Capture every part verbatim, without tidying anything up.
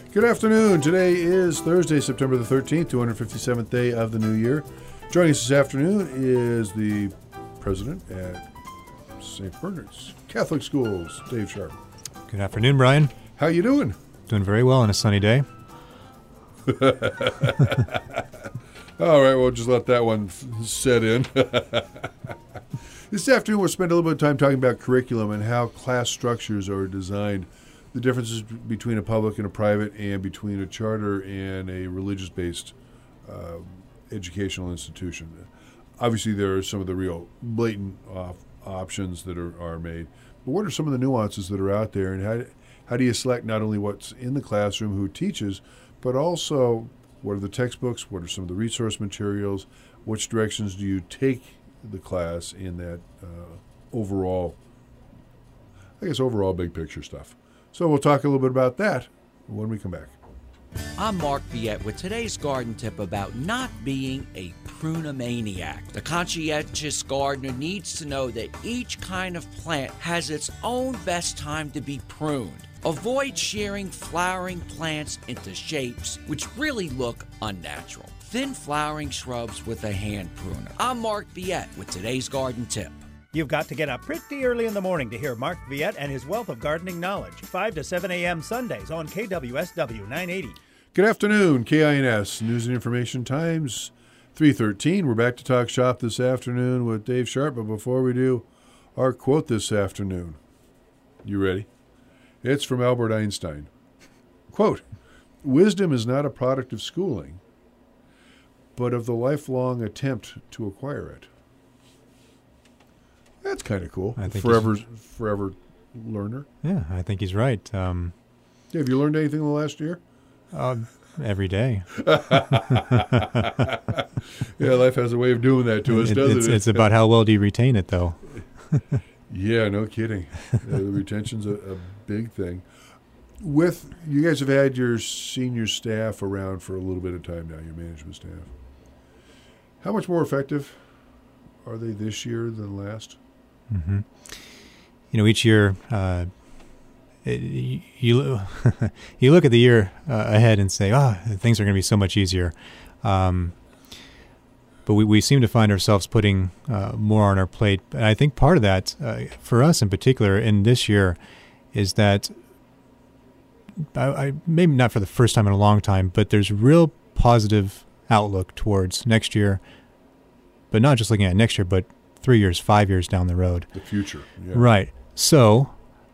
Good afternoon. Today is Thursday, September the thirteenth, two hundred fifty-seventh day of the new year. Joining us this afternoon is the president at Saint Bernard's Catholic Schools, Dave Sharp. Good afternoon, Brian. How you doing? Doing very well on a sunny day. All right, we'll just let that one f- set in. This afternoon, we'll spend a little bit of time talking about curriculum and how class structures are designed, the differences between a public and a private, and between a charter and a religious-based uh, educational institution. Obviously, there are some of the real blatant off options that are, are made. But what are some of the nuances that are out there, and how, how do you select not only what's in the classroom, who teaches, but also what are the textbooks, what are some of the resource materials, which directions do you take the class in that uh, overall, I guess, overall big picture stuff. So we'll talk a little bit about that when we come back. I'm Mark Viette with today's garden tip about not being a prunamaniac. The conscientious gardener needs to know that each kind of plant has its own best time to be pruned. Avoid shearing flowering plants into shapes which really look unnatural. Thin flowering shrubs with a hand pruner. I'm Mark Viette with today's garden tip. You've got to get up pretty early in the morning to hear Mark Viette and his wealth of gardening knowledge. five to seven a.m. Sundays on K W S W nine eighty. Good afternoon, K I N S News and Information Times, three thirteen. We're back to talk shop this afternoon with Dave Sharp, but before we do, our quote this afternoon. You ready? It's from Albert Einstein. Quote, "Wisdom is not a product of schooling, but of the lifelong attempt to acquire it." That's kind of cool. I think forever, forever learner. Yeah, I think he's right. Um, Yeah, have you learned anything in the last year? uh, every day. Yeah, life has a way of doing that to us, It- doesn't it's, it? it's about how well do you retain it, though. Yeah, no kidding. uh, the retention's a, a big thing. With you guys have had your senior staff around for a little bit of time now, your management staff. How much more effective are they this year than last? Mm-hmm. You know, each year, uh, it, you you, you look at the year uh, ahead and say, "Ah, oh, things are going to be so much easier." Um, but we, we seem to find ourselves putting uh, more on our plate. And I think part of that, uh, for us in particular, in this year, is that I, I maybe not for the first time in a long time, but there's real positive outlook towards next year. But not just looking at next year, but three years, five years down the road. The future. Yeah. Right. So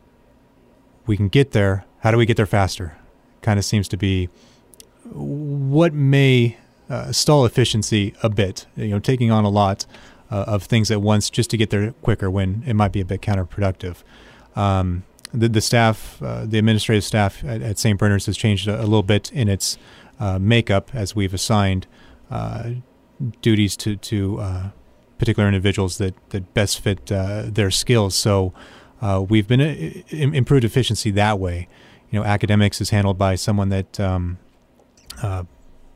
we can get there. How do we get there faster? Kind of seems to be what may uh, stall efficiency a bit, you know, taking on a lot uh, of things at once just to get there quicker when it might be a bit counterproductive. Um, the, the staff, uh, the administrative staff at, at Saint Bernard's has changed a, a little bit in its uh, makeup as we've assigned uh, duties to, to uh, particular individuals that, that best fit uh, their skills. So uh, we've been uh, improved efficiency that way. You know, academics is handled by someone that um, uh,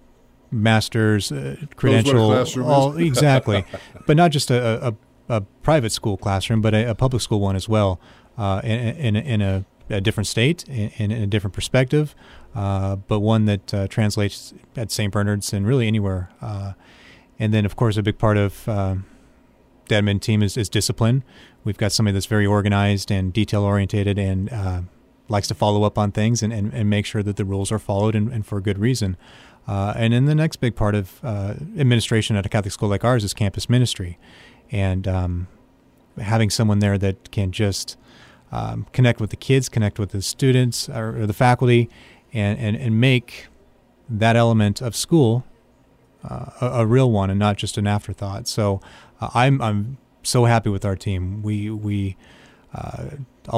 masters, uh, credential, all, exactly, but not just a, a, a private school classroom, but a, a public school one as well, uh, in, in, in a, a different state, in, in a different perspective, uh, but one that uh, translates at Saint Bernard's and really anywhere. Uh, and then, of course, a big part of uh, the admin team is, is discipline. We've got somebody that's very organized and detail-orientated and uh, likes to follow up on things and, and, and make sure that the rules are followed and, and for a good reason. Uh, and then the next big part of uh, administration at a Catholic school like ours is campus ministry. And um, having someone there that can just um, connect with the kids, connect with the students or, or the faculty, and, and, and make that element of school uh, a, a real one and not just an afterthought. So uh, I'm I'm so happy with our team. We we uh,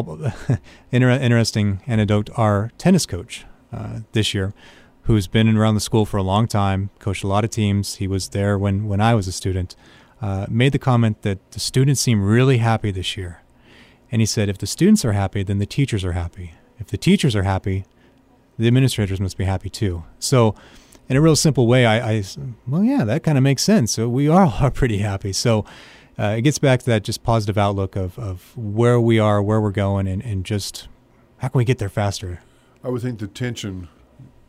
inter- interesting anecdote. Our tennis coach uh, this year, who's been around the school for a long time, coached a lot of teams. He was there when, when I was a student, uh, made the comment that the students seem really happy this year. And he said, if the students are happy, then the teachers are happy. If the teachers are happy, the administrators must be happy too. So in a real simple way, I, I well, yeah, that kind of makes sense. So we all are pretty happy. So uh, it gets back to that just positive outlook of, of where we are, where we're going, and, and just how can we get there faster? I would think the tension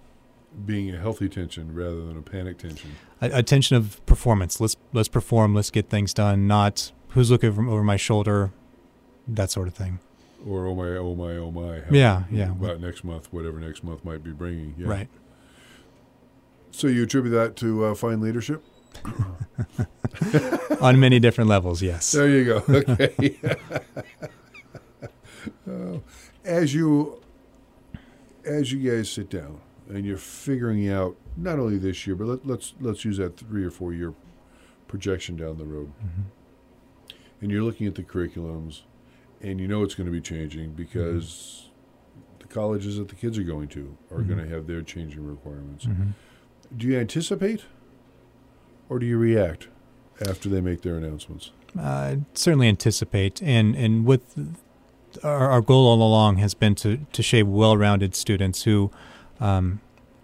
being a healthy tension rather than a panic tension. A, a tension of performance. Let's let's perform. Let's get things done. Not who's looking over, over my shoulder, that sort of thing. Or oh my, oh my, oh my. How Yeah, yeah. About next month, whatever next month might be bringing. Yeah. Right. So you attribute that to uh, fine leadership? On many different levels, yes. There you go. Okay. uh, as you as you guys sit down and you're figuring out not only this year, but let, let's let's use that three or four year projection down the road, Mm-hmm. and you're looking at the curriculums, and you know it's going to be changing because Mm-hmm. the colleges that the kids are going to are Mhm. going to have their changing requirements. Mm-hmm. Do you anticipate, or do you react after they make their announcements? Uh, certainly anticipate, and and with our, our goal all along has been to to shape well-rounded students who um,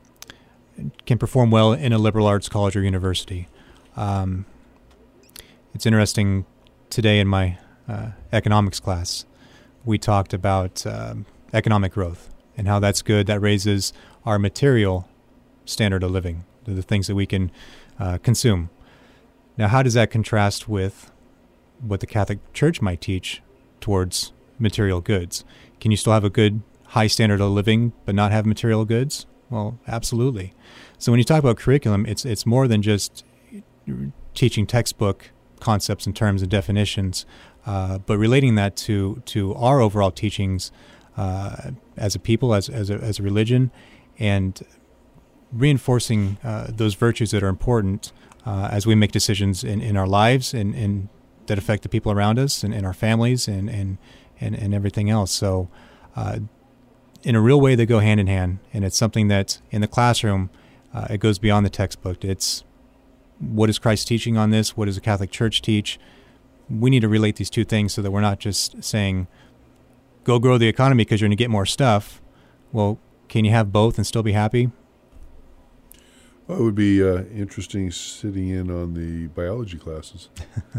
can perform well in a liberal arts college or university. Um, it's interesting, today in my uh, economics class, we talked about um, economic growth and how that's good. That raises our material standard of living, the, the things that we can uh, consume. Now, how does that contrast with what the Catholic Church might teach towards material goods? Can you still have a good high standard of living but not have material goods? Well, absolutely. So when you talk about curriculum, it's it's more than just teaching textbook concepts and terms and definitions, uh, but relating that to to our overall teachings uh, as a people, as as a, as a religion, and reinforcing uh, those virtues that are important uh, as we make decisions in, in our lives and, and that affect the people around us and, and our families and, and, and, and everything else. So uh, in a real way, they go hand in hand, and it's something that in the classroom, uh, it goes beyond the textbook. It's what is Christ teaching on this? What does the Catholic Church teach? We need to relate these two things so that we're not just saying, go grow the economy because you're going to get more stuff. Well, can you have both and still be happy? Well, it would be uh, interesting sitting in on the biology classes.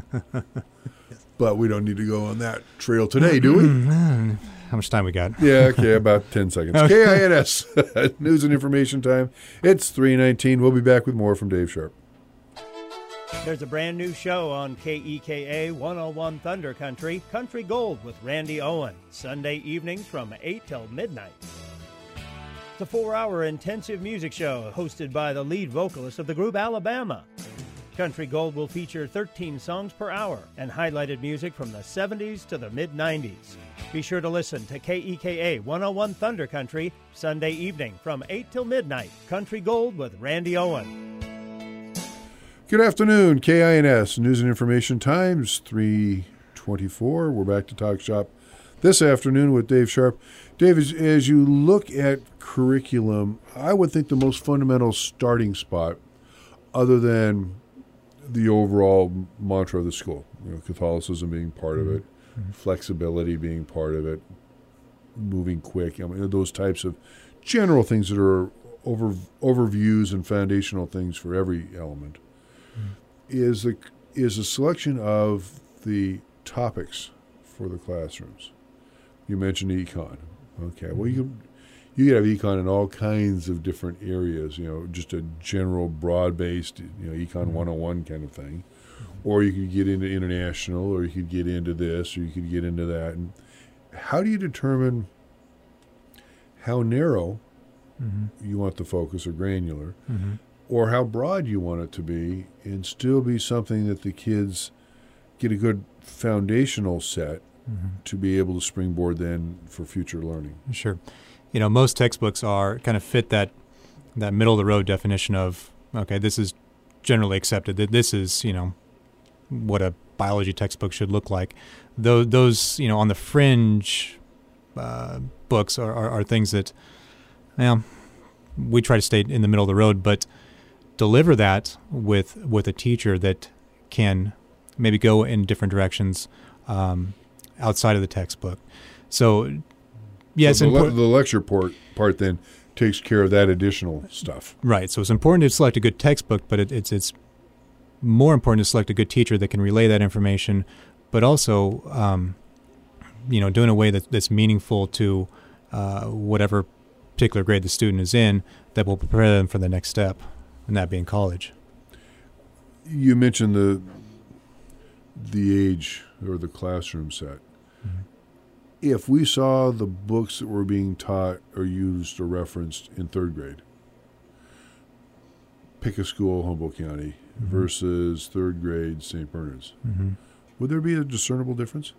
But we don't need to go on that trail today, do we? How much time we got? Yeah, okay, about ten seconds. K I N S, news and information time. It's three nineteen. We'll be back with more from Dave Sharp. There's a brand new show on K E K A one oh one Thunder Country, Country Gold with Randy Owen, Sunday evenings from eight till midnight. It's a four-hour intensive music show hosted by the lead vocalist of the group Alabama. Country Gold will feature thirteen songs per hour and highlighted music from the seventies to the mid-nineties. Be sure to listen to K E K A one oh one Thunder Country, Sunday evening from eight till midnight. Country Gold with Randy Owen. Good afternoon, K I N S, News and Information Times, three twenty-four. We're back to Talk Shop this afternoon with Dave Sharp. Dave, as, as you look at curriculum, I would think the most fundamental starting spot, other than the overall mantra of the school, you know, Catholicism being part of it, mm-hmm. flexibility being part of it, moving quick, I mean, those types of general things that are over overviews and foundational things for every element, mm-hmm. is the is a selection of the topics for the classrooms. You mentioned econ. Okay, well, you can, you could have econ in all kinds of different areas, you know, just a general broad-based, you know, econ one oh one kind of thing. Or you could get into international, or you could get into this, or you could get into that. And how do you determine how narrow mm-hmm. you want the focus, or granular, mm-hmm. or how broad you want it to be, and still be something that the kids get a good foundational set mm-hmm. to be able to springboard then for future learning? Sure. You know, most textbooks are kind of fit that that middle of the road definition of, okay, this is generally accepted, that this is, you know, what a biology textbook should look like. Those, those you know, on the fringe uh, books are, are, are things that, well, we try to stay in the middle of the road, but deliver that with with a teacher that can maybe go in different directions um, outside of the textbook. So, yes, so the, le- the lecture part, part then takes care of that additional stuff. Right. So it's important to select a good textbook, but it, it's it's more important to select a good teacher that can relay that information, but also, um, you know, do it in a way that, that's meaningful to uh, whatever particular grade the student is in, that will prepare them for the next step, and that being college. You mentioned the the age or the classroom set. Mm-hmm. If we saw the books that were being taught or used or referenced in third grade, pick a school, Humboldt County, mm-hmm. versus third grade, Saint Bernard's, mm-hmm. would there be a discernible difference?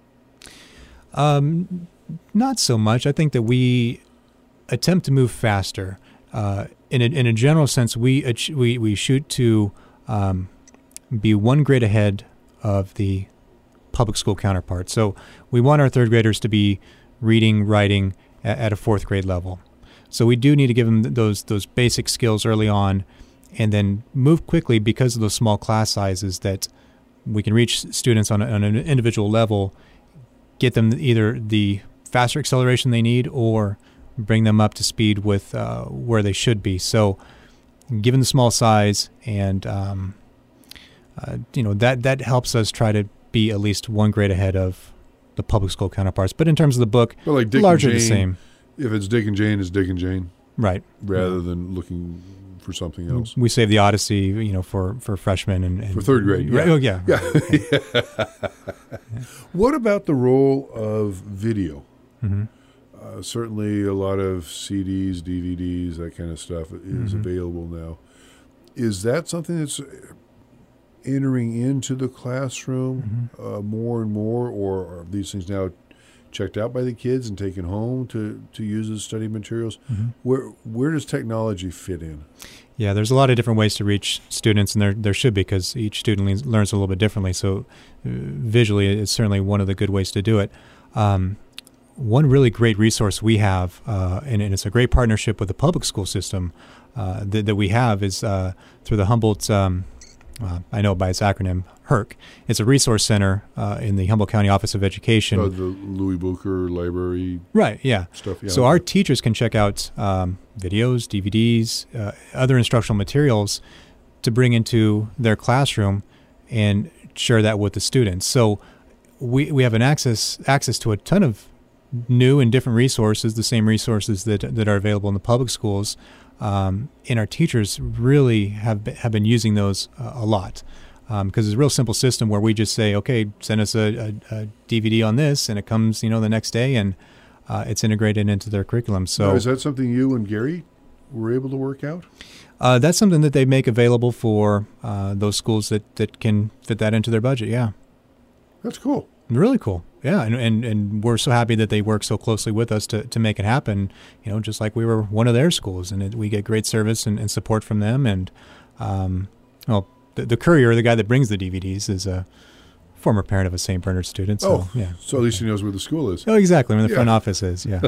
Um, not so much. I think that we attempt to move faster. Uh, in a, in a general sense, we ach- we we shoot to um, be one grade ahead of the public school counterpart. So we want our third graders to be reading, writing at, at a fourth grade level. So we do need to give them those those basic skills early on, and then move quickly because of those small class sizes that we can reach students on, a, on an individual level, get them either the faster acceleration they need or bring them up to speed with uh, where they should be. So given the small size and, um, uh, you know, that, that helps us try to be at least one grade ahead of the public school counterparts. But in terms of the book, well, like Dick largely and Jane, the same. If it's Dick and Jane, it's Dick and Jane. Right. Rather yeah. than looking for something else. We save the Odyssey, you know, for, for freshmen and, and for third grade. Right. Yeah. Oh, yeah. Yeah. yeah. What about the role of video? Mm-hmm. Uh, certainly a lot of C Ds, D V Ds, that kind of stuff is mm-hmm. available now. Is that something that's entering into the classroom mm-hmm. uh, more and more, or are these things now checked out by the kids and taken home to, to use as study materials? Mm-hmm. Where where does technology fit in? Yeah, there's a lot of different ways to reach students, and there there should be, because each student learns, learns a little bit differently. So uh, visually, it's certainly one of the good ways to do it. Um, one really great resource we have, uh, and, and it's a great partnership with the public school system uh, that, that we have, is uh, through the Humboldt, um, uh, I know by its acronym, H E R C. It's a resource center uh, in the Humboldt County Office of Education. Oh, the Louis Booker Library right, yeah. stuff. Yeah. So our teachers can check out um, videos, D V Ds, uh, other instructional materials to bring into their classroom and share that with the students. So we we have an access access to a ton of new and different resources, the same resources that that are available in the public schools, um, and our teachers really have been, have been using those uh, a lot, because um, it's a real simple system where we just say, okay, send us a, a, a D V D on this, and it comes, you know, the next day, and uh, it's integrated into their curriculum. So now, is that something you and Gary were able to work out? Uh, that's something that they make available for uh, those schools that, that can fit that into their budget. Yeah, that's cool. Really cool. Yeah, and, and and we're so happy that they work so closely with us to, to make it happen, you know, just like we were one of their schools, and it, we get great service and, and support from them. And, um, well, the, the courier, the guy that brings the D V Ds, is a former parent of a Saint Bernard student. So, oh, yeah. So at least he knows where the school is. Oh, exactly, where the yeah. front office is, yeah.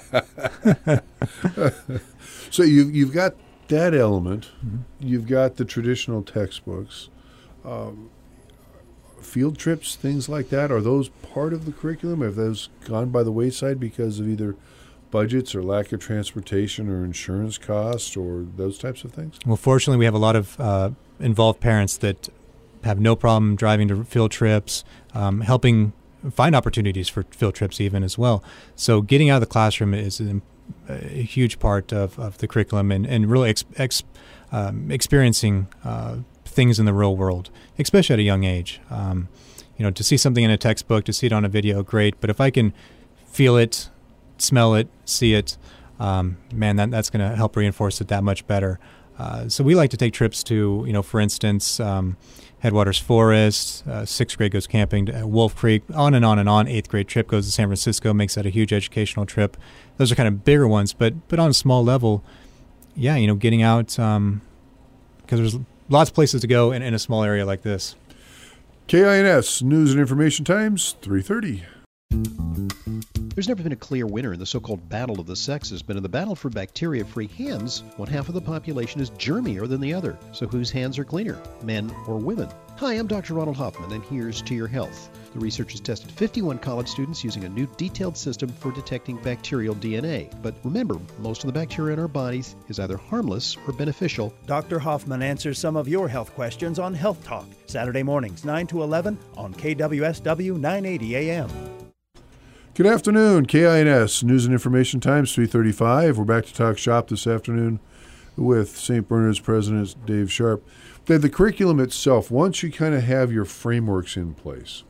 So you've, you've got that element. Mm-hmm. You've got the traditional textbooks. Um, field trips, things like that, are those part of the curriculum? Have those gone by the wayside because of either budgets or lack of transportation or insurance costs or those types of things? Well, fortunately, we have a lot of uh, involved parents that have no problem driving to field trips, um, helping find opportunities for field trips even as well. So getting out of the classroom is a, a huge part of, of the curriculum, and, and really ex, ex, um, experiencing uh, things in the real world, especially at a young age. Um, you know, to see something in a textbook, to see it on a video, great. But if I can feel it, smell it, see it, um, man, that that's going to help reinforce it that much better. Uh, so we like to take trips to, you know, for instance, um, Headwaters Forest, uh, sixth grade goes camping to Wolf Creek, on and on and on. Eighth grade trip goes to San Francisco, makes that a huge educational trip. Those are kind of bigger ones, but but on a small level, yeah, you know, getting out, um, because there's lots of places to go in, in a small area like this. K I N S News and Information Times, three thirty. There's never been a clear winner in the so-called battle of the sexes, but in the battle for bacteria-free hands, one half of the population is germier than the other. So whose hands are cleaner, men or women? Hi, I'm Doctor Ronald Hoffman, and here's To Your Health. The research has tested fifty-one college students using a new detailed system for detecting bacterial D N A. But remember, most of the bacteria in our bodies is either harmless or beneficial. Doctor Hoffman answers some of your health questions on Health Talk, Saturday mornings, nine to eleven on K W S W nine eighty A M. Good afternoon, K I N S News and Information Times, three thirty-five. We're back to talk shop this afternoon. with Saint Bernard's president Dave Sharp, that the curriculum itself, once you kind of have your frameworks in place,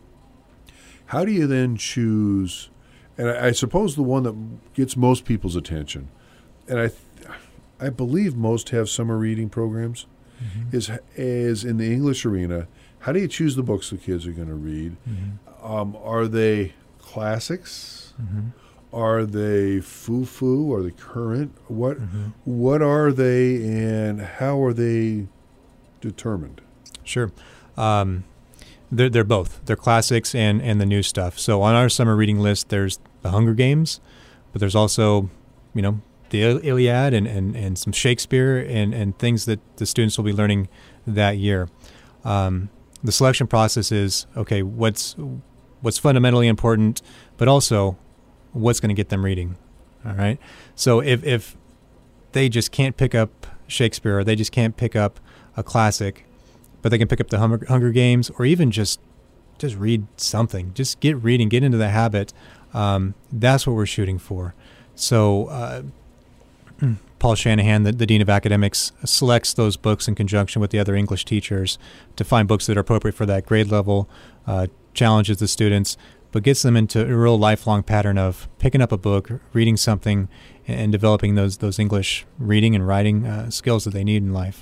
how do you then choose? And I, I suppose the one that gets most people's attention, and I, I believe most have summer reading programs, mm-hmm. is is in the English arena. How do you choose the books the kids are going to read? Mm-hmm. Um, are they classics? Mm-hmm. Are they foo-foo? Are they current? What mm-hmm. what are they, and how are they determined? Sure. Um, they're, they're both. They're classics and, and the new stuff. So on our summer reading list, there's the Hunger Games, but there's also, you know, the Iliad and, and, and some Shakespeare and, and things that the students will be learning that year. Um, the selection process is, okay, what's what's fundamentally important, but also what's going to get them reading. All right. So if, if they just can't pick up Shakespeare, or they just can't pick up a classic, but they can pick up the Hunger, Hunger Games, or even just just read something, just get reading, get into the habit. Um, that's what we're shooting for. So uh, Paul Shanahan, the, the Dean of Academics, selects those books in conjunction with the other English teachers to find books that are appropriate for that grade level, uh, challenges the students, but gets them into a real lifelong pattern of picking up a book, reading something, and developing those those English reading and writing uh, skills that they need in life.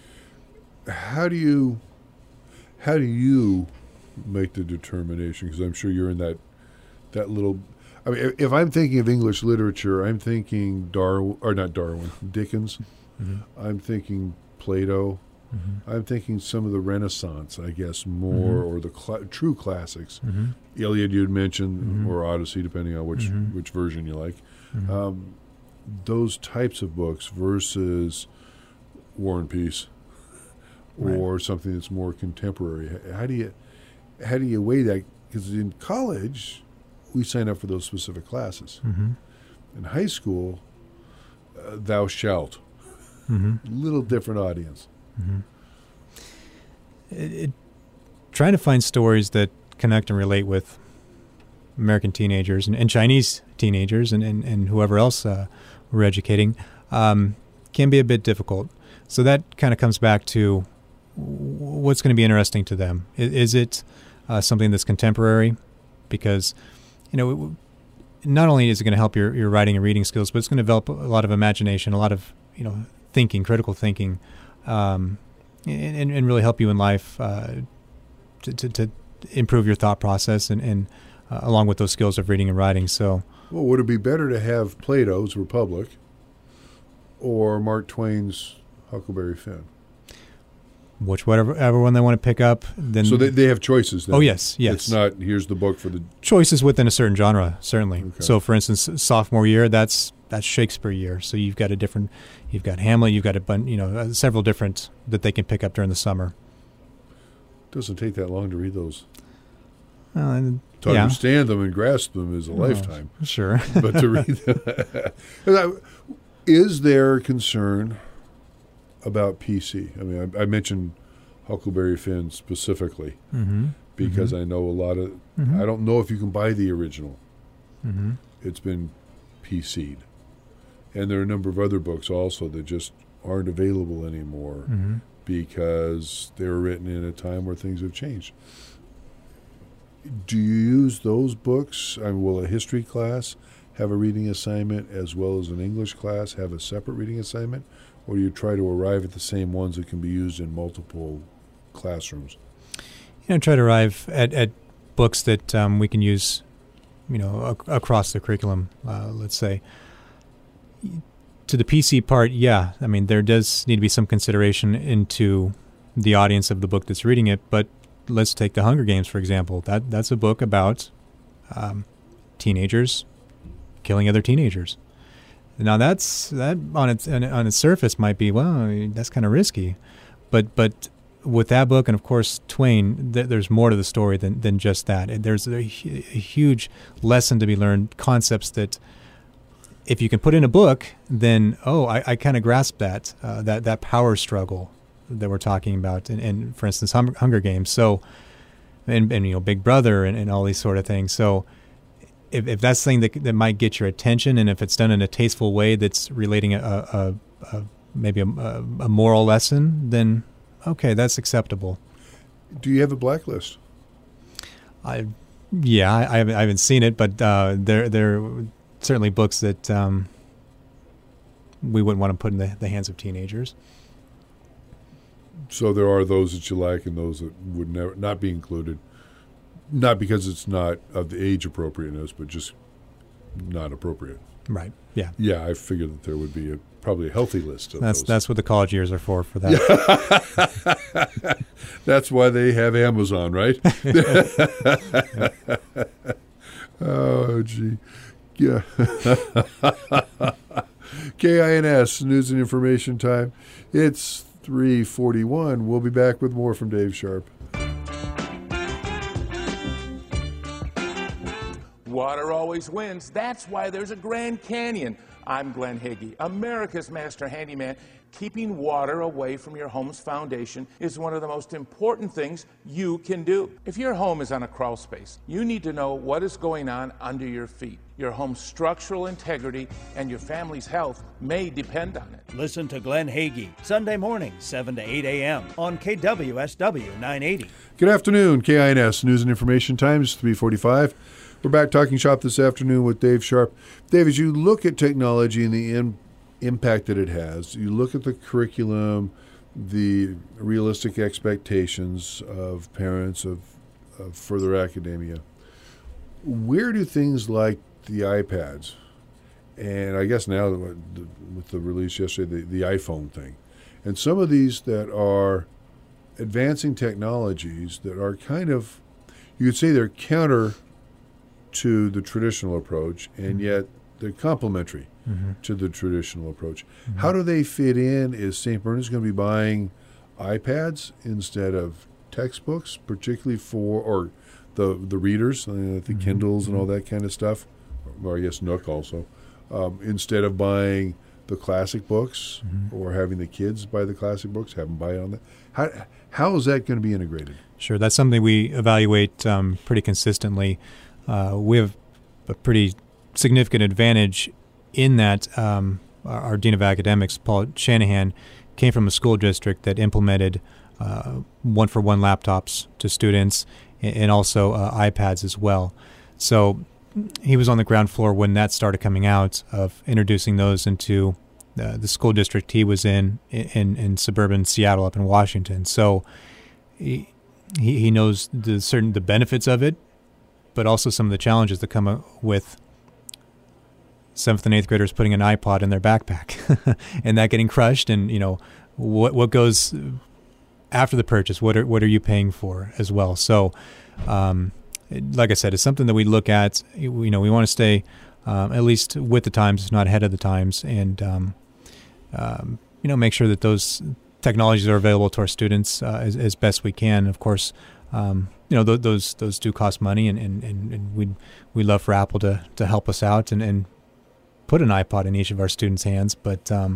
How do you how do you make the determination? Because I'm sure you're in that that little. I mean, if I'm thinking of English literature, I'm thinking Darwin, or not Darwin, Dickens. Mm-hmm. I'm thinking Plato. Mm-hmm. I'm thinking some of the Renaissance, I guess, more, mm-hmm. or the cl- true classics. Mm-hmm. Iliad, you'd mentioned, mm-hmm. or Odyssey, depending on which mm-hmm. which version you like. Mm-hmm. Um, those types of books versus War and Peace, or right. something that's more contemporary. How do you how do you weigh that? Because in college, we sign up for those specific classes. Mm-hmm. In high school, uh, thou shalt. Mm-hmm. Little different audience. Mm-hmm. It, it, trying to find stories that connect and relate with American teenagers and, and Chinese teenagers and, and, and whoever else uh, we're educating um, can be a bit difficult. So that kind of comes back to what's going to be interesting to them. Is, is it uh, something that's contemporary? Because, you know, not only is it going to help your, your writing and reading skills, but it's going to develop a lot of imagination, a lot of, you know, thinking, critical thinking, um, and, and really help you in life uh, to, to, to improve your thought process and, and uh, along with those skills of reading and writing. So, well, would it be better to have Plato's Republic or Mark Twain's Huckleberry Finn? Which whatever, whatever one they want to pick up, then so they they have choices. Then. Oh yes, yes. It's not here's the book for the choices within a certain genre. Certainly. Okay. So, for instance, sophomore year, that's that's Shakespeare year. So you've got a different, you've got Hamlet, you've got a bun, you know, uh, several different that they can pick up during the summer. Doesn't take that long to read those. Well, and, to yeah. understand them and grasp them is a oh, lifetime. Sure, but to read them, is there concern about P C? I mean, I, I mentioned Huckleberry Finn specifically mm-hmm. because mm-hmm. I know a lot of. Mm-hmm. I don't know if you can buy the original. Mm-hmm. It's been P C'd, and there are a number of other books also that just aren't available anymore mm-hmm. because they were written in a time where things have changed. Do you use those books? I mean, will a history class have a reading assignment as well as an English class have a separate reading assignment? Or do you try to arrive at the same ones that can be used in multiple classrooms? You know, try to arrive at, at books that um, we can use, you know, ac- across the curriculum, uh, let's say. To the P C part, yeah. I mean, there does need to be some consideration into the audience of the book that's reading it, but let's take The Hunger Games, for example. That That's a book about um, teenagers killing other teenagers. Now that's that on its on its surface might be, well, that's kind of risky, but but with that book and of course Twain, th- there's more to the story than than just that. There's a, hu- a huge lesson to be learned, concepts that if you can put in a book, then oh, I, I kind of grasp that uh, that that power struggle that we're talking about, and, and for instance, hum- Hunger Games. So, and, and you know, Big Brother and, and all these sort of things. So. If, if that's something that that might get your attention, and if it's done in a tasteful way that's relating a, a, a maybe a, a moral lesson, then okay, that's acceptable. Do you have a blacklist? I, yeah, I, I, haven't, I haven't seen it, but uh, there there are certainly books that um, we wouldn't want to put in the, the hands of teenagers. So there are those that you like and those that would never not be included, not because it's not of the age appropriateness, but just not appropriate. Right. Yeah. Yeah, I figured that there would be a, probably a healthy list of that's those. that's what the college years are for. For that. Yeah. That's why they have Amazon, right? Oh, gee. Yeah. K I N S, News and Information Time. It's three forty-one. We'll be back with more from Dave Sharp. Water always wins. That's why there's a Grand Canyon. I'm Glenn Hagee, America's master handyman. Keeping water away from your home's foundation is one of the most important things you can do. If your home is on a crawl space, you need to know what is going on under your feet. Your home's structural integrity and your family's health may depend on it. Listen to Glenn Hagee, Sunday mornings, seven to eight a.m. on K W S W nine eighty. Good afternoon, K I N S News and Information Times, three forty-five. We're back talking shop this afternoon with Dave Sharp. Dave, as you look at technology and the in, impact that it has, you look at the curriculum, the realistic expectations of parents of, of further academia, where do things like the iPads, and I guess now with the release yesterday, the, the iPhone thing, and some of these that are advancing technologies that are kind of, you could say they're counter to the traditional approach, and yet they're complementary mm-hmm. to the traditional approach. Mm-hmm. How do they fit in? Is Saint Bernard's going to be buying iPads instead of textbooks, particularly for, or the the readers, uh, the mm-hmm. Kindles and all that kind of stuff, or I guess Nook also, um, instead of buying the classic books mm-hmm. or having the kids buy the classic books, have them buy on that? How, how is that going to be integrated? Sure, that's something we evaluate um, pretty consistently. Uh, we have a pretty significant advantage in that um, our, our Dean of Academics, Paul Shanahan, came from a school district that implemented uh, one-for-one laptops to students and, and also uh, iPads as well. So he was on the ground floor when that started coming out of introducing those into uh, the school district he was in, in in suburban Seattle up in Washington. So he he, he knows the certain the benefits of it, but also some of the challenges that come with seventh and eighth graders putting an iPod in their backpack and that getting crushed, and you know what what goes after the purchase. What are what are you paying for as well? So, um, like I said, it's something that we look at. You know, we want to stay um, at least with the times, if not ahead of the times, and um, um, you know, make sure that those technologies are available to our students uh, as, as best we can. Of course. Um, you know, th- those those do cost money, and, and, and, and we'd, we'd love for Apple to, to help us out and, and put an iPod in each of our students' hands. But um,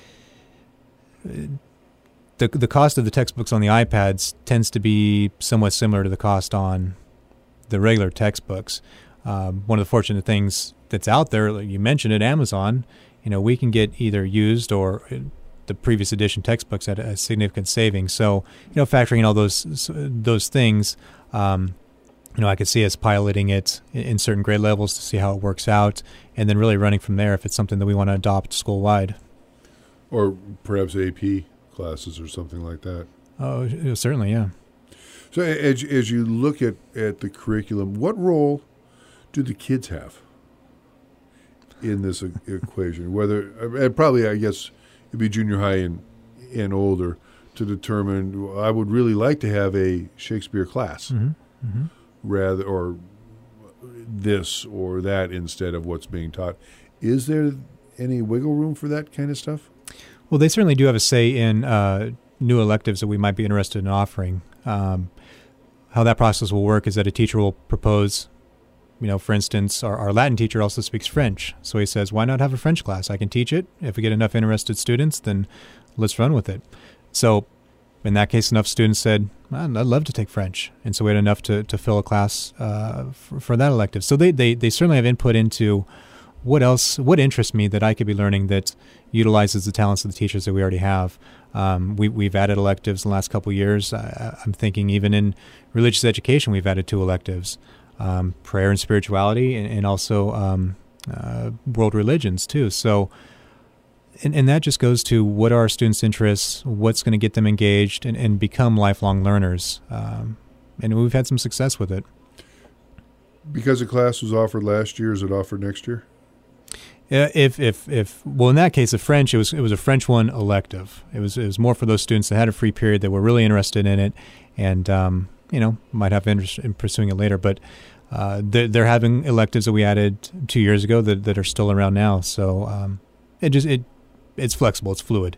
the the cost of the textbooks on the iPads tends to be somewhat similar to the cost on the regular textbooks. Um, one of the fortunate things that's out there, like you mentioned at Amazon, you know, we can get either used or the previous edition textbooks at a significant savings. So, you know, factoring in all those those things, um, you know, I could see us piloting it in certain grade levels to see how it works out, and then really running from there if it's something that we want to adopt school-wide. Or perhaps A P classes or something like that. Oh, certainly, yeah. So as, as you look at, at the curriculum, what role do the kids have in this equation? Whether, and probably, I guess, it'd be junior high and, and older to determine, I would really like to have a Shakespeare class mm-hmm. Mm-hmm. rather, or this or that instead of what's being taught. Is there any wiggle room for that kind of stuff? Well, they certainly do have a say in uh, new electives that we might be interested in offering. Um, how that process will work is that a teacher will propose, you know, for instance, our, our Latin teacher also speaks French. So he says, why not have a French class? I can teach it. If we get enough interested students, then let's run with it. So in that case, enough students said, I'd love to take French. And so we had enough to, to fill a class uh, for, for that elective. So they, they, they certainly have input into what else, what interests me that I could be learning that utilizes the talents of the teachers that we already have. Um, we, we've added electives in the last couple of years. I, I'm thinking even in religious education, we've added two electives, um, prayer and spirituality, and, and also um, uh, world religions too. So, and, and that just goes to what are our students' interests, what's going to get them engaged and, and become lifelong learners. Um, and we've had some success with it. Because a class was offered last year, is it offered next year? Uh, if if if well, in that case, of French, it was it was a French one elective. It was it was more for those students that had a free period that were really interested in it, and um, you know might have interest in pursuing it later. But uh, they're, they're having electives that we added two years ago that, that are still around now. So um, it just it it's flexible, it's fluid.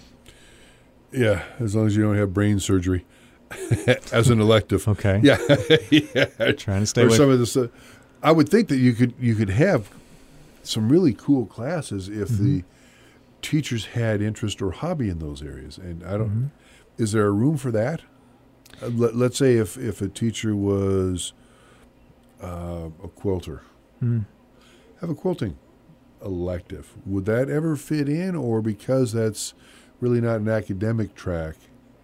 Yeah, as long as you don't have brain surgery as an elective. Okay. Yeah, yeah. Trying to stay or with some of this. Uh, I would think that you could you could have some really cool classes if mm-hmm. the teachers had interest or hobby in those areas. And I don't, mm-hmm. is there a room for that? Uh, let, let's say if, if a teacher was uh, a quilter, mm. have a quilting elective. Would that ever fit in, or because that's really not an academic track,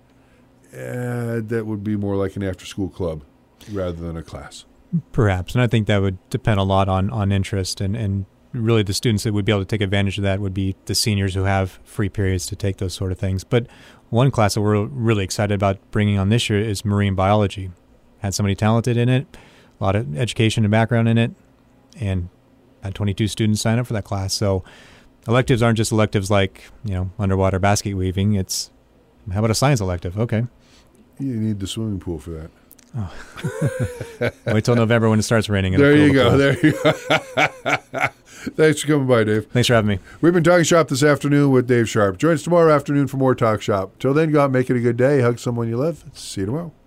uh, that would be more like an after-school club rather than a class? Perhaps. And I think that would depend a lot on, on interest and, and really the students that would be able to take advantage of that would be the seniors who have free periods to take those sort of things. But one class that we're really excited about bringing on this year is marine biology. Had somebody talented in it, a lot of education and background in it, and had twenty-two students sign up for that class. So electives aren't just electives like, you know, underwater basket weaving. It's, how about a science elective? Okay. You need the swimming pool for that. Oh. Wait till November when it starts raining. There you go. There you go. Thanks for coming by, Dave. Thanks for having me. We've been Talking Shop this afternoon with Dave Sharp. Join us tomorrow afternoon for more Talk Shop. Till then, go out and make it a good day. Hug someone you love. See you tomorrow.